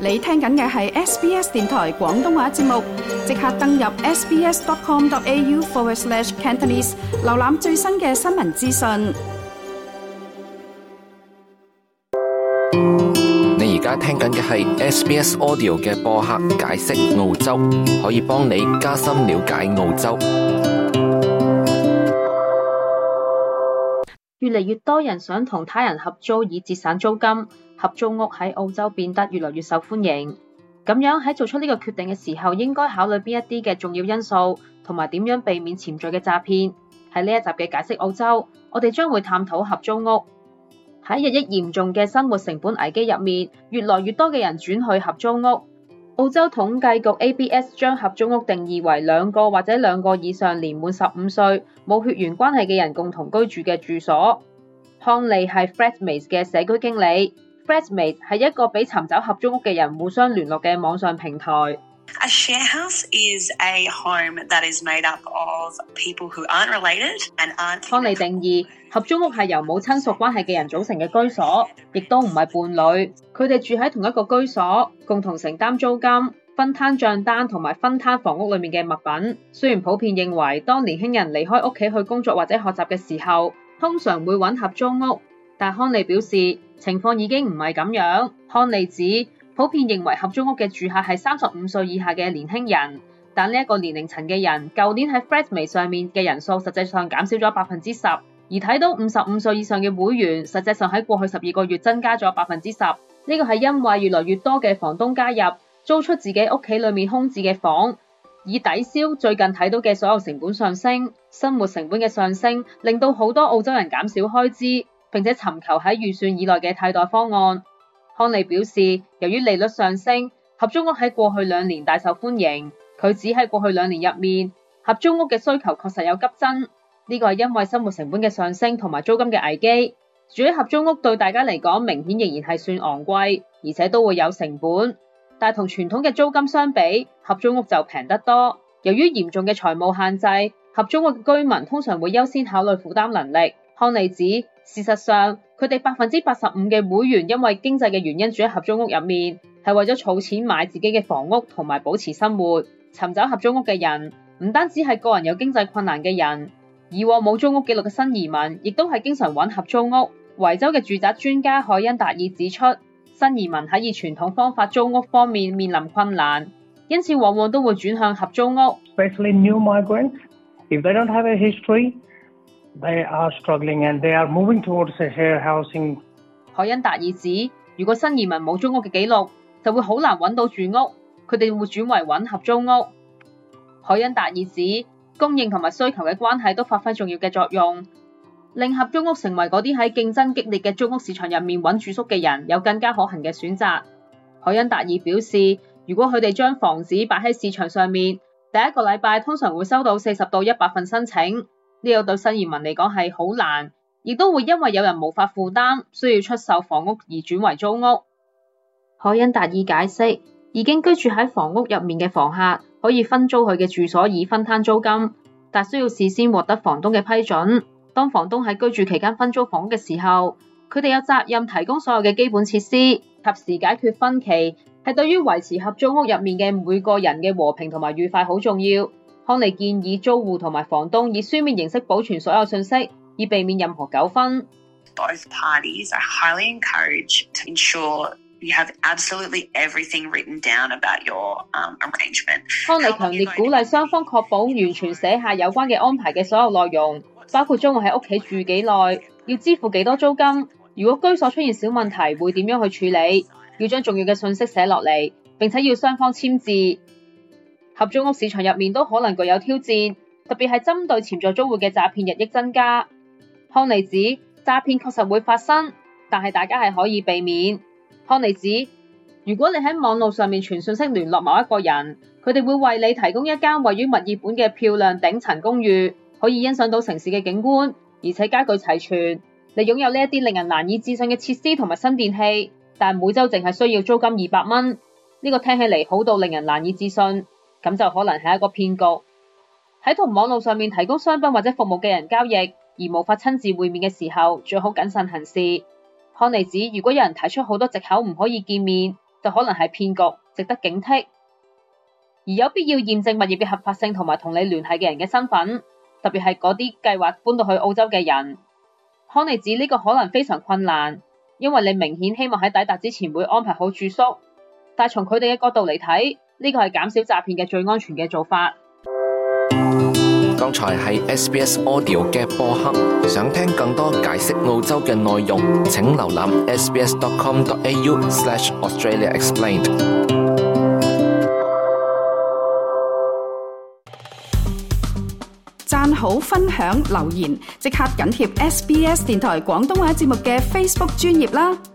你聽緊嘅係 SBS 電台廣東話節目，即刻登入 sbs.com.au/Cantonese 瀏覽最新嘅新聞資訊。 你而家聽緊嘅係 SBS Audio 嘅播客解釋澳洲，可以幫你加深了解澳洲。 越嚟越多人想同他人合租以節省租金，合租屋喺澳洲變得越來越受歡迎。咁樣喺做出呢個決定嘅時候，應該考慮邊一啲嘅重要因素，同埋點樣避免潛在嘅詐騙。喺呢一集嘅解釋澳洲，我哋將會探討合租屋。喺日益嚴重嘅生活成本危機入面，越來越多嘅人轉去合租屋。澳洲統計局 ABS 將合租屋定義為兩個或者兩個以上年滿15歲、冇血緣關係嘅人共同居住嘅住所。康利係 Flatmates 嘅社區經理。Flatmates 係一個俾尋找合租屋嘅人互相聯絡嘅網上平台。 A share house is a home that is made up of people who aren't related and aren't... 康利定義合租屋係由冇親屬關係嘅人組成嘅居所，亦都唔係伴侶。佢哋住喺同一個居所，共同承擔租金、分攤帳單同埋分攤房屋裡面嘅物品。雖然普遍認為，當年輕人離開屋企去工作或者學習嘅時候，通常會揾合租屋，但康利表示情況已經唔係咁樣。康利指普遍認為合租屋嘅住客係35歲以下嘅年輕人，但呢一個年齡層嘅人，舊年喺 Flatmates 上面嘅人數實際上減少咗10%，而睇到55歲以上嘅會員，實際上喺過去12個月增加咗10%。呢個係因為越來越多嘅房東加入，租出自己屋企裏面空置嘅房，以抵消最近睇到嘅所有成本上升。生活成本嘅上升，令到好多澳洲人減少開支，並且尋求喺預算以內嘅替代方案。康利表示，由於利率上升，合租屋喺過去2年大受歡迎。佢指喺過去2年入面，合租屋嘅需求確實有急增。呢個係因為生活成本嘅上升同埋租金嘅危機。住喺合租屋對大家嚟講，明顯仍然係算昂貴，而且都會有成本。但同傳統嘅租金相比，合租屋就平得多。由於嚴重嘅財務限制，合租屋嘅居民通常會優先考慮負擔能力。康利指，事實上，佢哋85%嘅會員因為經濟嘅原因住喺合租屋入面，係為咗儲錢買自己嘅房屋同埋保持生活。尋找合租屋嘅人唔單止係個人有經濟困難嘅人，以往冇租屋記錄嘅新移民，亦都係經常揾合租屋。維州嘅住宅專家海恩達爾指出，新移民喺以傳統方法租屋方面面臨困難，因此往往都會轉向合租屋。 Especially new migrants, if they don't have a history, they are struggling and they are moving towards a share housing. 海恩達爾指，如果新移民冇租屋嘅記錄，就會好難揾到住屋，佢哋會轉為揾合租屋。海恩達爾指，供應同埋需求嘅關係都發揮重要嘅作用，令合租屋成為嗰啲喺競爭激烈嘅租屋市場入面揾住宿嘅人有更加可行嘅選擇。海恩達爾表示，如果佢哋將房子擺喺市場上面，第一個禮拜通常會收到40到100份申請。呢個對新移民嚟講係好難，亦都會因為有人無法負擔，需要出售房屋而轉為租屋。海恩達爾解釋，已經居住喺房屋入面嘅房客可以分租佢嘅住所以分攤租金，但需要事先獲得房東嘅批准。當房東喺居住期間分租房屋嘅時候，佢哋有責任提供所有嘅基本設施，及時解決分歧，係對於維持合租屋入面嘅每個人嘅和平同埋愉快好重要。康利建議租戶同埋房東以書面形式保存所有信息，以避免任何糾紛。 Both parties are highly encouraged to ensure you have absolutely everything written down about your arrangement. 康利強烈鼓勵雙方確保完全寫下有關嘅安排嘅所有內容，包括將會喺屋企住幾耐，要支付幾多租金，如果居所出現小問題會點樣去處理，要將重要嘅信息寫落嚟，並且要雙方簽字。合租屋市場入面都可能具有挑戰，特別係針對潛在租戶嘅詐騙日益增加。康利指，詐騙確實會發生，但係大家係可以避免。康利指，如果你喺網絡上面傳信息聯絡某一個人，佢哋會為你提供一間位於墨爾本嘅漂亮頂層公寓，可以欣賞到城市嘅景觀，而且家具齊全。你擁有呢一啲令人難以置信嘅設施同埋新電器，但每週淨係需要租金200蚊。呢個聽起嚟好到令人難以置信。咁就可能係一個騙局。喺同網絡上面提供商品或者服務嘅人交易，而無法親自會面嘅時候，最好謹慎行事。康利指，如果有人提出好多藉口唔可以見面， 就可能係騙局，值得警惕。而有必要驗證物業嘅合法性同埋同你聯繫嘅人嘅身份，特別係嗰啲計劃搬到去澳洲嘅人。康妮指呢個可能非常困難，因為你明顯希望喺抵達之前會安排好住宿，但從佢哋嘅角度嚟睇，呢個係減少詐騙嘅最安全嘅做法。 剛才係 SBS Audio 嘅播客，想聽更多解釋澳洲嘅內容，請瀏覽 sbs.com.au/AustraliaExplained。 讚好、分享、留言，即刻緊貼SBS 電台廣東話節目嘅 Facebook 專頁啦！